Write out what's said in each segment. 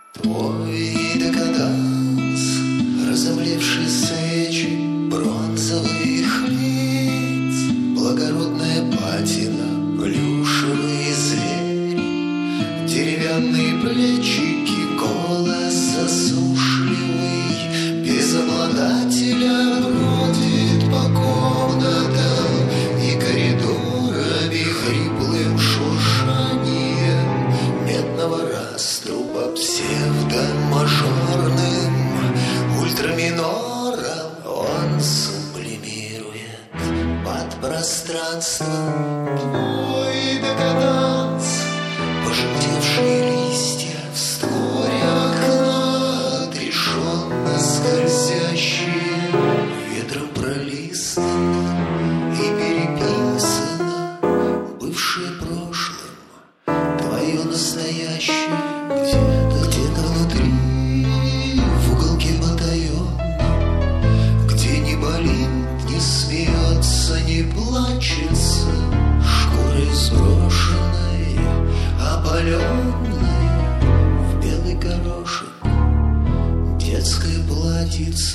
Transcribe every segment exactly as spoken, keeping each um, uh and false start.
Твой декаданс, разомлевшие свечи, бронзовых лиц, благородная патина, плюшевые звери, деревянные плечики, голос засушливый, без обладателя бродит по комнатам и коридорами хриплым шуршанием медного раструба псевдомажорным ультраминором он сублимирует под пространством. Твой декаданс, пожелтевшие листья в створе окна, отрешенно скользящие, ветром пролистано и переписано бывшее прошлым, твое настоящее где-то, где-то внутри, в уголке батальона, где не болит, не смеется, не плачется, шкурой сброшенной, опаленной в белый горошек детское платьице.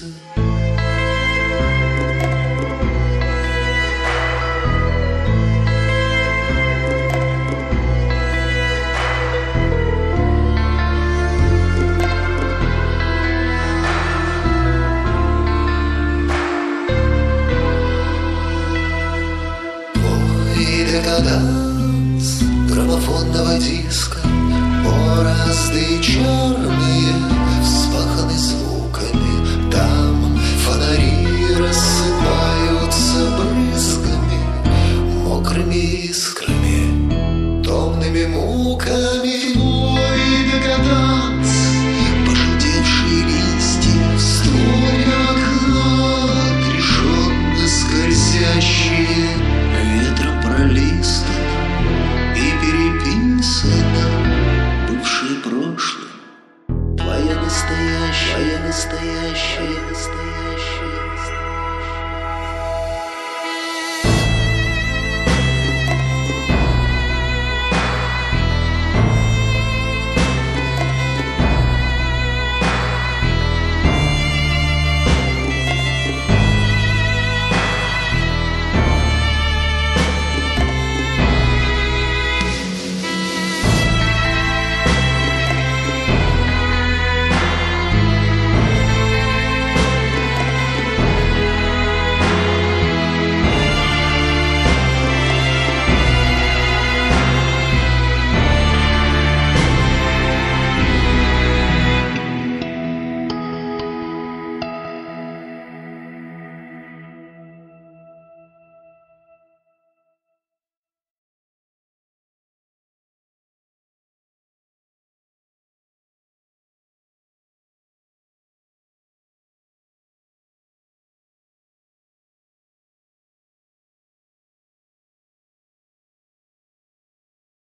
Декаданс граммофонного диска, борозды черные вспаханы звуками, там фонари рассыпаются брызгами, мокрыми искрами, томными муками.